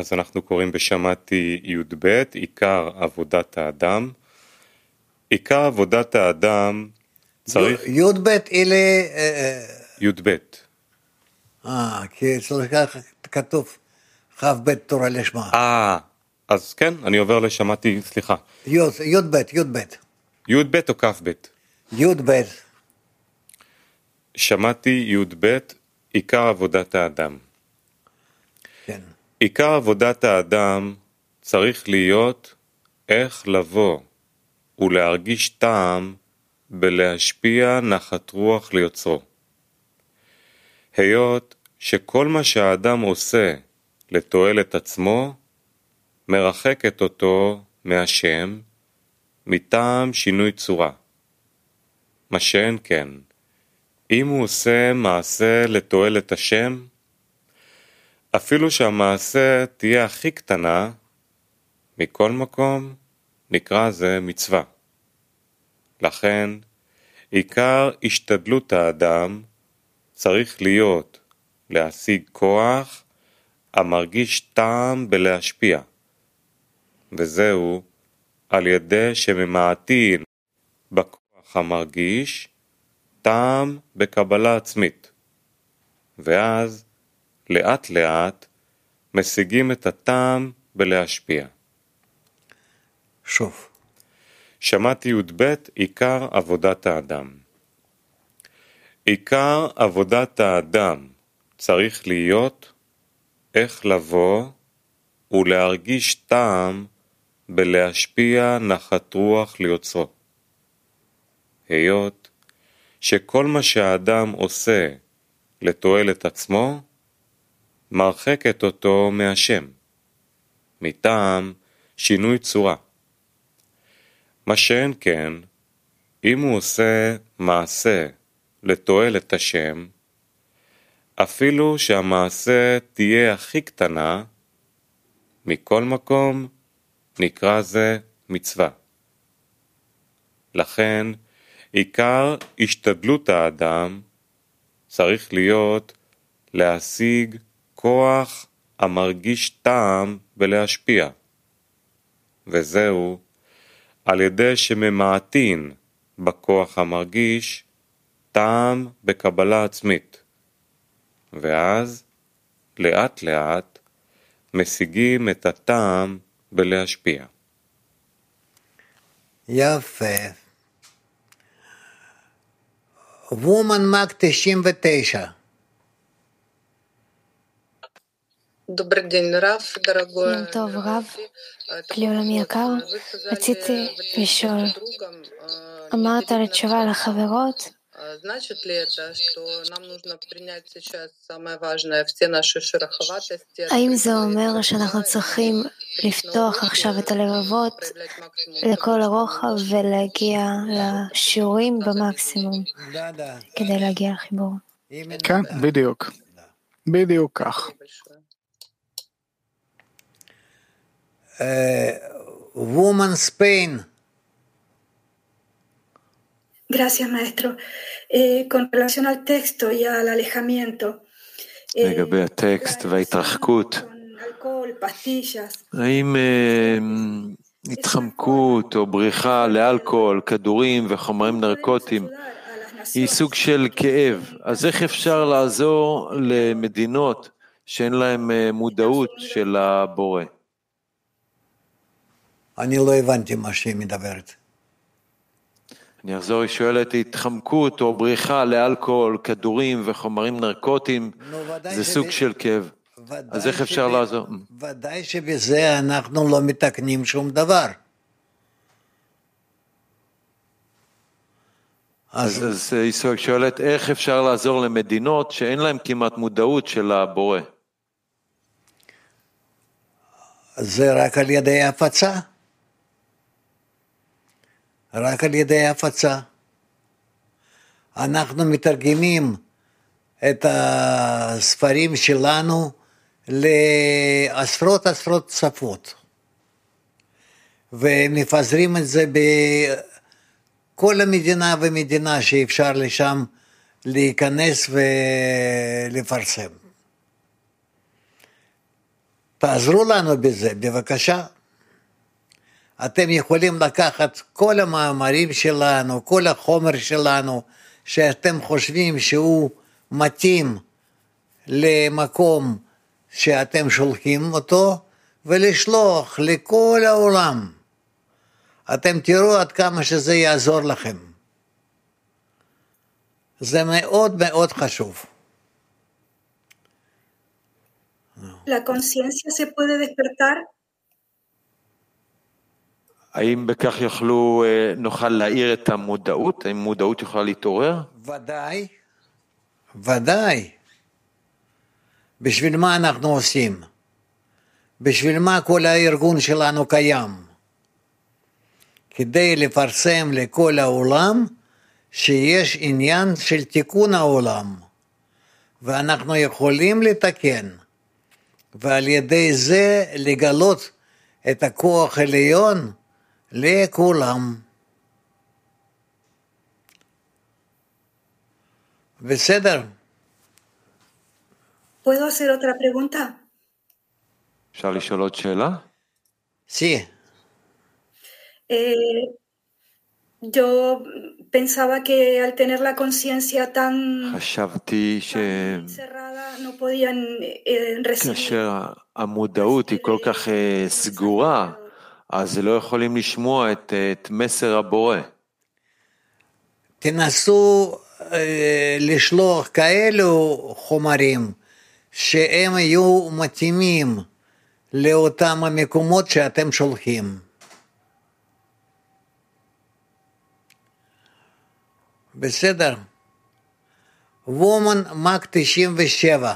אז אנחנו קוראים בשמעתי י"ב, עיקר עבודת האדם. עיקר עבודת האדם צריך... י"ב אלה... י"ב. כי צריך כתוב כ"ב תורה לשמה. אז כן, אני עובר לשמעתי, סליחה. י"ב. י"ב או כ"ב? י"ב. שמעתי י"ב, עיקר עבודת האדם. כן. עיקר עבודת האדם צריך להיות איך לבוא ולהרגיש טעם בלהשפיע נחת רוח ליוצרו. היות שכל מה שהאדם עושה לתועלת עצמו, מרחקת אותו מהשם מטעם שינוי צורה. מה שאין כן, אם הוא עושה מעשה לתועלת השם, אפילו שהמעשה תהיה הכי קטנה, מכל מקום נקרא זה מצווה. לכן, עיקר השתדלות האדם צריך להיות להשיג כוח המרגיש טעם בלהשפיע, וזהו על ידי שממעטין בכוח המרגיש טעם בקבלה עצמית, ואז לאט לאט משיגים את הטעם בלהשפיע. שוב. שמעתי י"ב, עיקר עבודת האדם. עיקר עבודת האדם צריך להיות איך לבוא ולהרגיש טעם בלהשפיע נחת רוח ליוצרו. היות שכל מה שהאדם עושה לתועלת עצמו, מרחקת אותו מהשם, מטעם שינוי צורה. מה שאין כן, אם הוא עושה מעשה לתועלת השם, אפילו שהמעשה תהיה הכי קטנה, מכל מקום נקרא זה מצווה. לכן, עיקר השתדלות האדם צריך להיות להשיג כוח המרגיש טעם בלהשפיע, וזהו על ידי שממעטין בכוח המרגיש טעם בקבלה עצמית, ואז לאט לאט משיגים את הטעם בלהשפיע. יפה. וומן מק 99. יום טוב רב, כלי עולמי יקר, רציתי לשאול, אמרת לתשובה לחברות, האם זה אומר שאנחנו צריכים לפתוח עכשיו את הלבבות לכל הרוחב ולהגיע לשיעורים במקסימום כדי להגיע לחיבור? כן, בדיוק כך. Woman Spain. Gracias, maestro. Con relación al texto y al alejamiento. לגבי הטקסט וההתרחקות, האם התחמקות או בריחה לאלכוהול, כדורים וחומרים נרקוטיים היא סוג של כאב? אז איך אפשר לעזור למדינות שאין להם מודעות של הבורא? אני לא הבנתי מה שהיא מדברת. אני אחזור, היא שואלת, התחמקות או בריחה לאלכוהול, כדורים וחומרים נרקוטיים, זה סוג של כאב. אז איך אפשר לעזור? ודאי שבזה אנחנו לא מתקנים שום דבר. אז היא שואלת, איך אפשר לעזור למדינות שאין להם כמעט מודעות של הבורא? זה רק על ידי הפצה. רק על ידי הפצה. אנחנו מתרגמים את הספרים שלנו לעשרות שפות, ומפזרים את זה בכל המדינה ומדינה שאפשר לשם להיכנס ולפרסם. תעזרו לנו בזה, בבקשה. אתם יכולים לקחת כל המאמרים שלנו, כל החומר שלנו, שאתם חושבים שהוא מתאים למקום שאתם שולחים אותו, ולשלוח לכל העולם. אתם תראו עד כמה שזה יעזור לכם. זה מאוד מאוד חשוב. La conciencia se puede despertar. האם בכך נוכל להאיר את המודעות? האם מודעות יכולה להתעורר? ודאי, ודאי. בשביל מה אנחנו עושים? בשביל מה כל הארגון שלנו קיים? כדי לפרסם לכל העולם שיש עניין של תיקון העולם, ואנחנו יכולים לתקן, ועל ידי זה לגלות את הכוח העליון לכולם. בסדר? ¿Puedo hacer otra pregunta? אפשר לשאול עוד שאלה? Sí. Yo pensaba que al tener la conciencia tan חשבתי cerrada no podían recibir. כאשר המודעות היא כל כך סגורה, אז לא יכולים לשמוע את מסר הבורא. תנסו לשלוח כאלו חומרים שהם יהיו מתאימים לאותם המקומות שאתם שולחים. בסדר. וומן מק 97.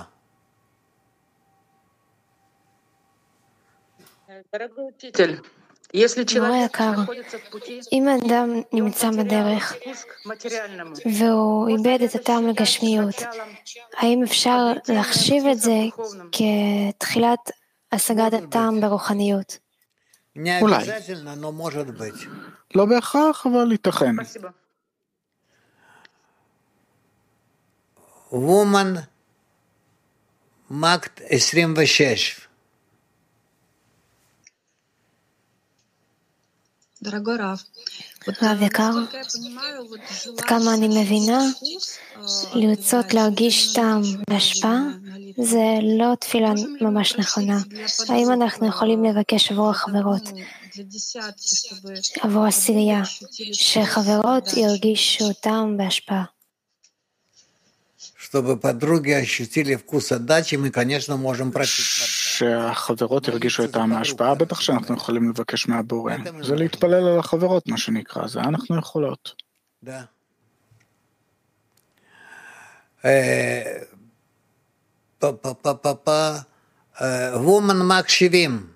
מורה יקר, אם האדם נמצא בדרך והוא איבד את הטעם לגשמיות, האם אפשר להחשיב את זה כתחילת השגת הטעם ברוחניות? אולי. לא בהכרח, אבל ייתכן. וומן מק 26. רב יקר, עד כמה אני מבינה, לרצות להרגיש טעם והשפעה זה לא תפילה ממש נכונה. האם אנחנו יכולים לבקש עבור החברות, עבור עשירייה, שחברות ירגישו טעם והשפעה? чтобы подруги ощутили вкус отдачи, мы, конечно, можем просить. שהחברות ירגישו את ההשפעה, בטח שאנחנו יכולים לבקש מהבורא. זה להתפלל על החברות, מה שנקרא, זה אנחנו יכולות. וומן מק 70.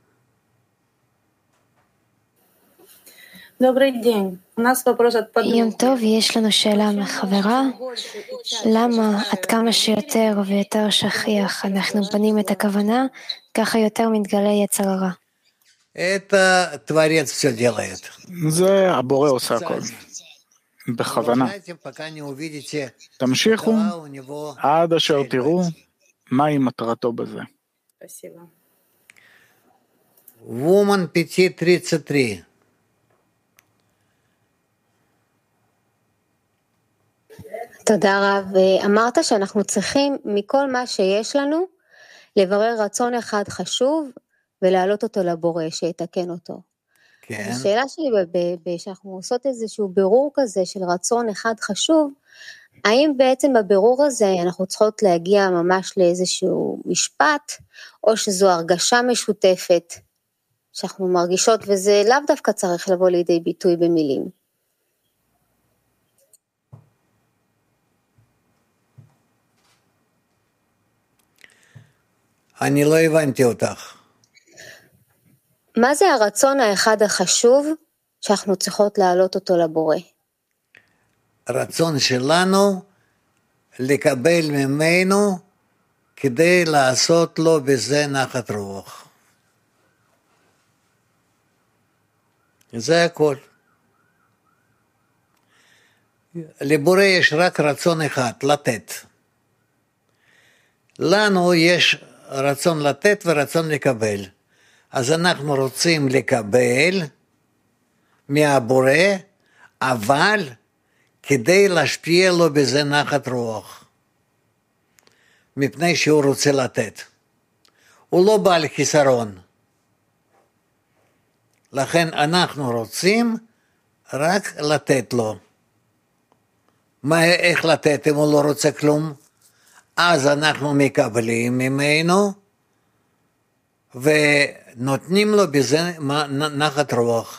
יום טוב, יש לנו שאלה מחברה. למה עד כמה שיותר ויותר שכיח אנחנו בונים את הכוונה, ככה יותר מתגלה יצר הרע? זה הבורא עושה הכל. בכוונה. תמשיכו עד אשר תראו מהי מטרתו בזה. וומן 533. תודה רב. אמרת שאנחנו צריכים מכל מה שיש לנו לברר רצון אחד חשוב ולהעלות אותו לבורא שיתקן אותו. כן. השאלה שלי, שאנחנו עושות איזשהו בירור כזה של רצון אחד חשוב, האם בעצם בבירור הזה אנחנו צריכות להגיע ממש לאיזשהו משפט, או שזו הרגשה משותפת שאנחנו מרגישות, וזה לאו דווקא צריך לבוא לידי ביטוי במילים. אני לא הבנתי אותך. מה זה הרצון האחד החשוב שאנחנו צריכות להעלות אותו לבורא? הרצון שלנו לקבל ממנו כדי לעשות לו בזה נחת רוח. זה הכל. לבורא יש רק רצון אחד, לתת. לנו יש רצון לתת ורצון לקבל. אז אנחנו רוצים לקבל מהבורא, אבל כדי להשפיע לו בזה נחת רוח. מפני שהוא רוצה לתת. הוא לא בא לחיסרון. לכן אנחנו רוצים רק לתת לו. איך לתת אם הוא לא רוצה כלום? אז אנחנו מקבלים ממנו ונותנים לו בזה נחת רוח.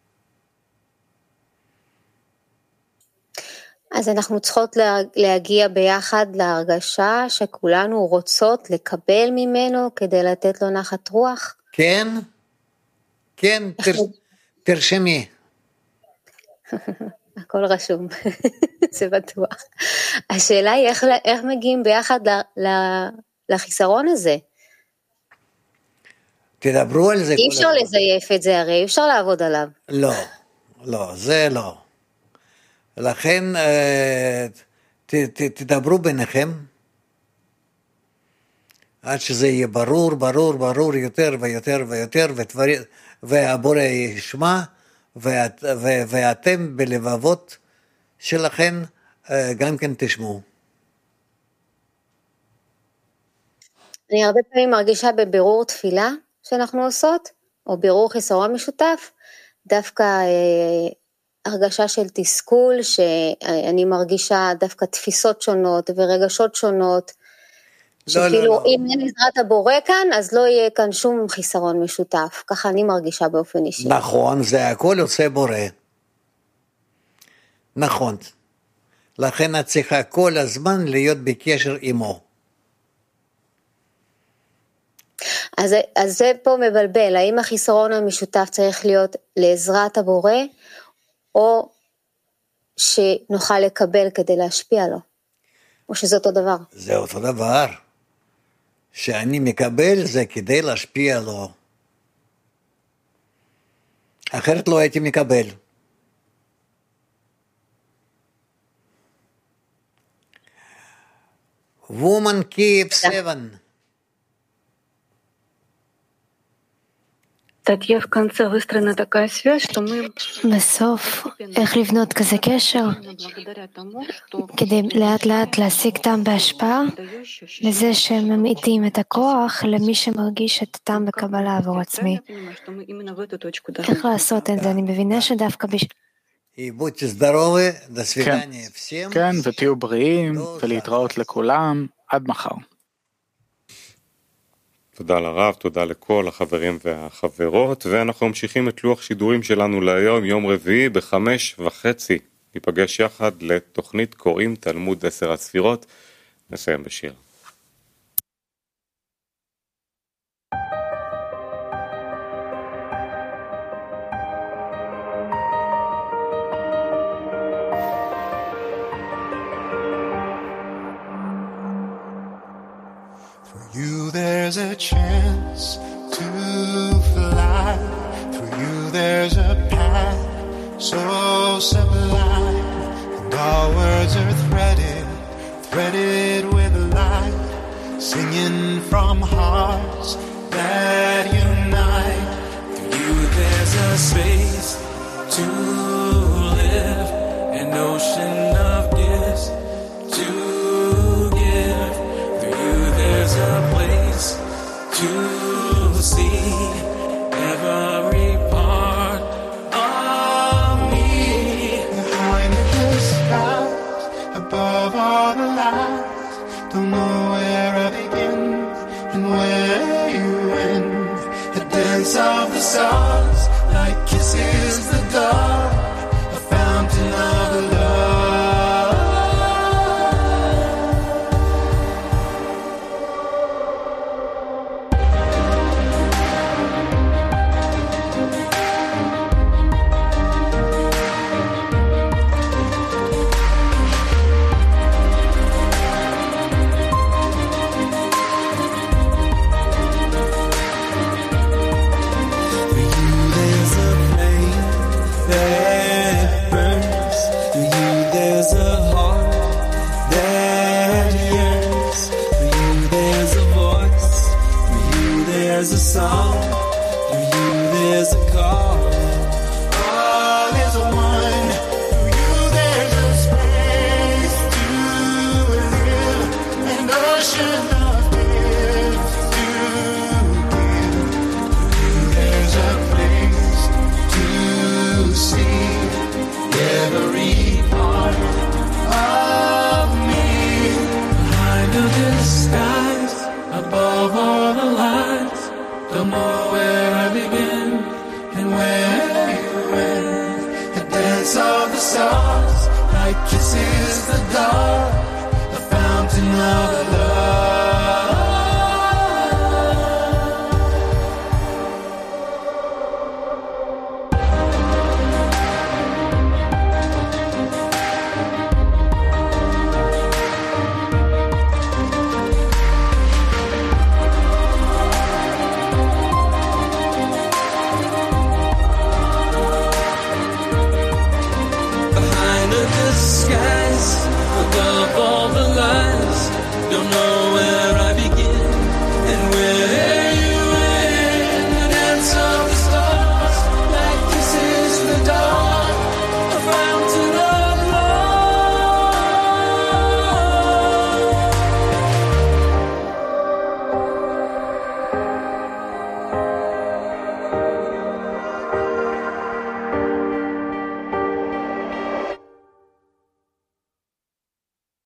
אז אנחנו צריכות להגיע ביחד להרגשה שכולנו רוצות לקבל ממנו כדי לתת לו נחת רוח? כן, כן, תרשמי. הכל רשום, זה בטוח. השאלה היא איך מגיעים ביחד לחיסרון הזה? תדברו על זה. אי אפשר לזייף את זה, הרי אי אפשר לעבוד עליו. לא, לא, זה לא. לכן תדברו ביניכם, עד שזה יהיה ברור, ברור, ברור יותר ויותר ויותר, והבורא ישמע, ואתם בלבבות שלכם גם כן תשמעו. אני הרבה פעמים מרגישה בבירור תפילה שאנחנו עושות, או בירור חיסרון משותף, דווקא הרגשה של תסכול, שאני מרגישה דווקא תפיסות שונות ורגשות שונות, שכאילו אם אין עזרת הבורא כאן, אז לא יהיה כאן שום חיסרון משותף, ככה אני מרגישה באופן אישי. נכון, זה הכל עושה בורא. נכון. לכן את צריכה כל הזמן להיות בקשר עמו. אז זה פה מבלבל, האם החיסרון המשותף צריך להיות לעזרת הבורא, או שנוכל לקבל כדי להשפיע לו, או שזה אותו דבר? זה אותו דבר. שאני מקבל זה כדי להשפיע לו. אחרת לא הייתי מקבל. Woman Kiev 7. בסוף, איך לבנות כזה קשר? כדי לאט לאט להשיג טעם בהשפעה, לזה שממיתים את הכוח למי שמרגיש את הטעם בקבלה עבור עצמי. איך לעשות את זה? אני מבינה שדווקא כן, ותהיו בריאים, ולהתראות לכולם, עד מחר. תודה לרב, תודה לכל החברים והחברות, ואנחנו ממשיכים את לוח שידורים שלנו להיום, יום רביעי ב5:30. ניפגש יחד לתוכנית קוראים תלמוד 10 הספירות. נסיים בשיר. There's a chance to fly. For you there's a path so sublime. And our words are threaded with light, singing from hearts that unite. For you there's a space to live, an ocean of gifts to give. For you there's a place to see every part of me. Behind the skies, above all the lights, don't know where I begin and where you end. A dance of the stars, like kisses the dark, a fountain of love. For you there's a call. All is one. Through you there's a space to live, an ocean of gifts to give. Through you there's a place to see every part of me. Behind the disguise, above all the lies, don't know where I begin and where you end. The dance of the stars, light kisses the dark, the fountain of the love.